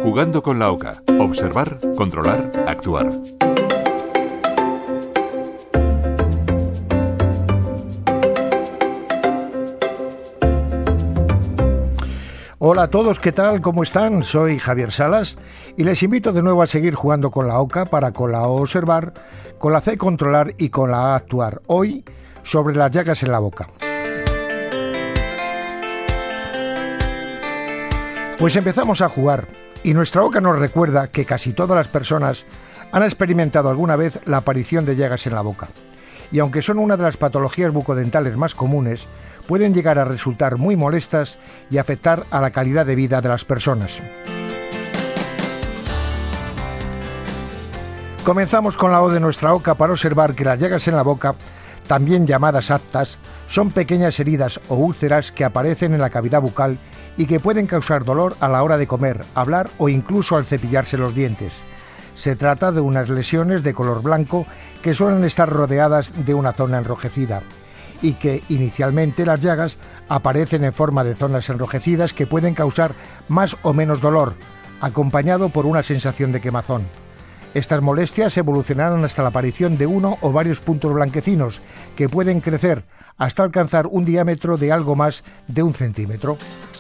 Jugando con la OCA. Observar, controlar, actuar. Hola a todos, ¿qué tal? ¿Cómo están? Soy Javier Salas y les invito de nuevo a seguir jugando con la OCA para con la O observar, con la C controlar y con la A actuar. Hoy sobre las llagas en la boca. Pues empezamos a jugar y nuestra OCA nos recuerda que casi todas las personas han experimentado alguna vez la aparición de llagas en la boca. Y aunque son una de las patologías bucodentales más comunes, pueden llegar a resultar muy molestas y afectar a la calidad de vida de las personas. Comenzamos con la O de nuestra OCA para observar que las llagas en la boca, también llamadas aftas, son pequeñas heridas o úlceras que aparecen en la cavidad bucal y que pueden causar dolor a la hora de comer, hablar o incluso al cepillarse los dientes. Se trata de unas lesiones de color blanco que suelen estar rodeadas de una zona enrojecida y que inicialmente las llagas aparecen en forma de zonas enrojecidas que pueden causar más o menos dolor, acompañado por una sensación de quemazón. Estas molestias evolucionarán hasta la aparición de uno o varios puntos blanquecinos que pueden crecer hasta alcanzar un diámetro de algo más de 1 centímetro.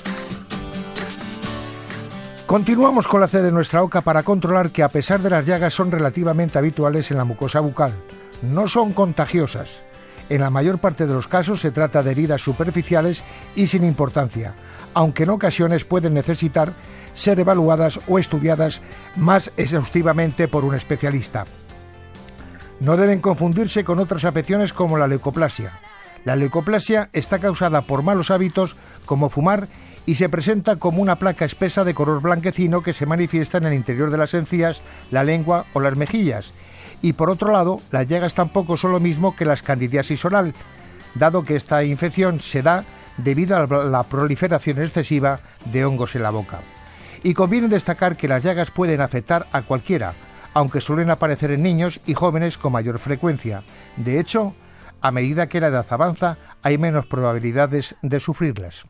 Continuamos con la C de nuestra OCA para controlar que a pesar de las llagas son relativamente habituales en la mucosa bucal. No son contagiosas. En la mayor parte de los casos se trata de heridas superficiales y sin importancia, aunque en ocasiones pueden necesitar ser evaluadas o estudiadas más exhaustivamente por un especialista. No deben confundirse con otras afecciones como la leucoplasia. La leucoplasia está causada por malos hábitos como fumar y se presenta como una placa espesa de color blanquecino que se manifiesta en el interior de las encías, la lengua o las mejillas. Y por otro lado, las llagas tampoco son lo mismo que la candidiasis oral, dado que esta infección se da debido a la proliferación excesiva de hongos en la boca. Y conviene destacar que las llagas pueden afectar a cualquiera, aunque suelen aparecer en niños y jóvenes con mayor frecuencia. De hecho, a medida que la edad avanza, hay menos probabilidades de sufrirlas.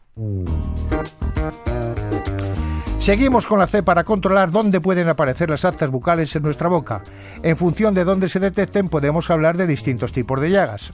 Seguimos con la C para controlar dónde pueden aparecer las aftas bucales en nuestra boca. En función de dónde se detecten, podemos hablar de distintos tipos de llagas.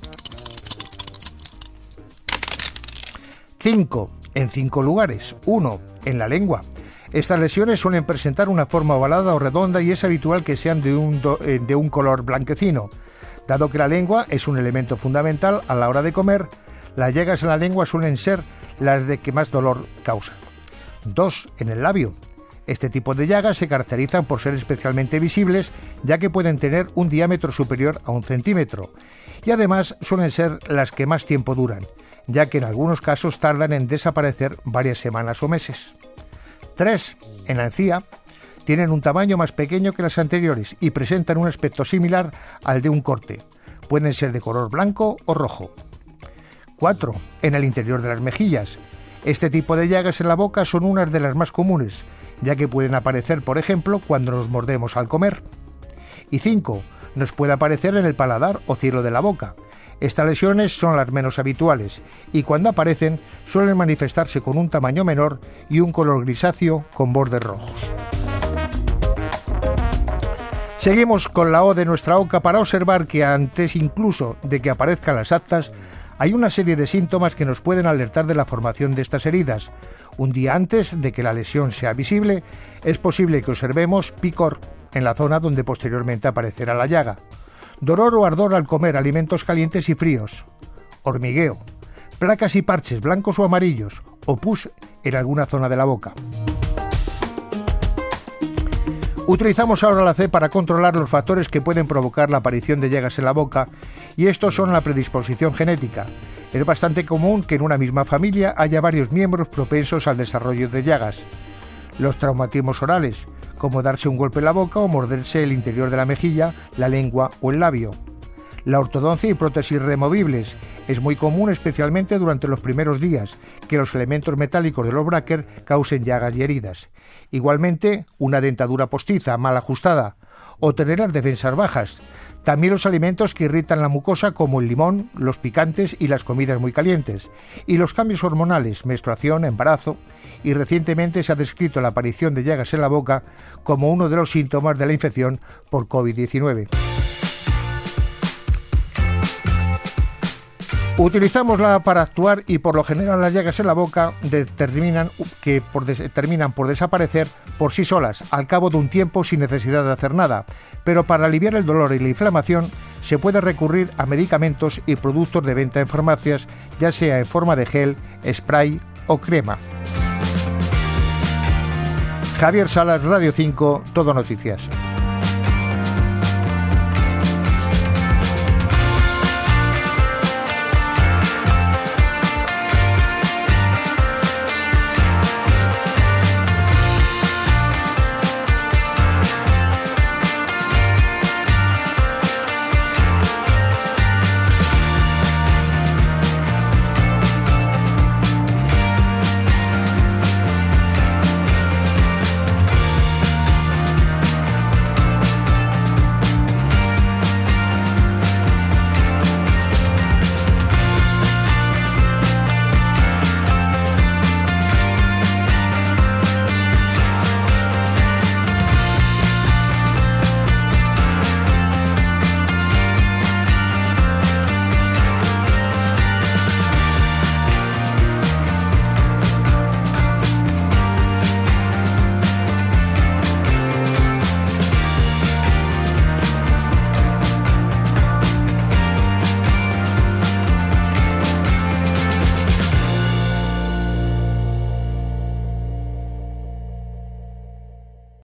5. En 5 lugares. 1. En la lengua. Estas lesiones suelen presentar una forma ovalada o redonda y es habitual que sean de un color blanquecino. Dado que la lengua es un elemento fundamental a la hora de comer, las llagas en la lengua suelen ser las de que más dolor causan. 2. En el labio. Este tipo de llagas se caracterizan por ser especialmente visibles, ya que pueden tener un diámetro superior a 1 centímetro. Y además suelen ser las que más tiempo duran, ya que en algunos casos tardan en desaparecer varias semanas o meses. 3. En la encía. Tienen un tamaño más pequeño que las anteriores y presentan un aspecto similar al de un corte. Pueden ser de color blanco o rojo. 4. En el interior de las mejillas. Este tipo de llagas en la boca son unas de las más comunes, ya que pueden aparecer, por ejemplo, cuando nos mordemos al comer. Y 5. Nos puede aparecer en el paladar o cielo de la boca. Estas lesiones son las menos habituales y cuando aparecen suelen manifestarse con un tamaño menor y un color grisáceo con bordes rojos. Seguimos con la O de nuestra OCA para observar que antes incluso de que aparezcan las aftas, hay una serie de síntomas que nos pueden alertar de la formación de estas heridas. Un día antes de que la lesión sea visible, es posible que observemos picor en la zona donde posteriormente aparecerá la llaga, dolor o ardor al comer alimentos calientes y fríos, hormigueo, placas y parches blancos o amarillos o pus en alguna zona de la boca. Utilizamos ahora la C para controlar los factores que pueden provocar la aparición de llagas en la boca y estos son la predisposición genética. Es bastante común que en una misma familia haya varios miembros propensos al desarrollo de llagas. Los traumatismos orales, como darse un golpe en la boca o morderse el interior de la mejilla, la lengua o el labio. La ortodoncia y prótesis removibles. Es muy común, especialmente durante los primeros días, que los elementos metálicos de los brackers causen llagas y heridas. Igualmente, una dentadura postiza mal ajustada o tener las defensas bajas. También los alimentos que irritan la mucosa, como el limón, los picantes y las comidas muy calientes. Y los cambios hormonales, menstruación, embarazo. Y recientemente se ha descrito la aparición de llagas en la boca como uno de los síntomas de la infección por COVID-19. Utilizamosla para actuar y por lo general las llagas en la boca terminan por desaparecer por sí solas al cabo de un tiempo sin necesidad de hacer nada. Pero para aliviar el dolor y la inflamación se puede recurrir a medicamentos y productos de venta en farmacias, ya sea en forma de gel, spray o crema. Javier Salas, Radio 5, Todo Noticias.